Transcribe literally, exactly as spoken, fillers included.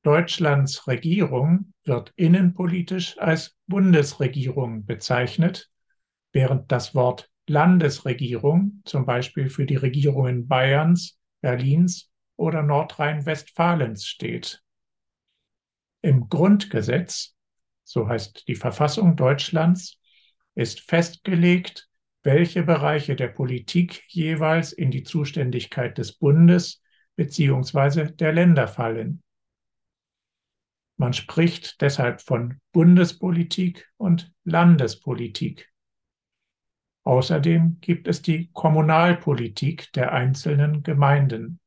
Deutschlands Regierung wird innenpolitisch als Bundesregierung bezeichnet, während das Wort Landesregierung zum Beispiel für die Regierungen Bayerns, Berlins oder Nordrhein-Westfalens steht. Im Grundgesetz, so heißt die Verfassung Deutschlands, ist festgelegt, welche Bereiche der Politik jeweils in die Zuständigkeit des Bundes bzw. der Länder fallen. Man spricht deshalb von Bundespolitik und Landespolitik. Außerdem gibt es die Kommunalpolitik der einzelnen Gemeinden.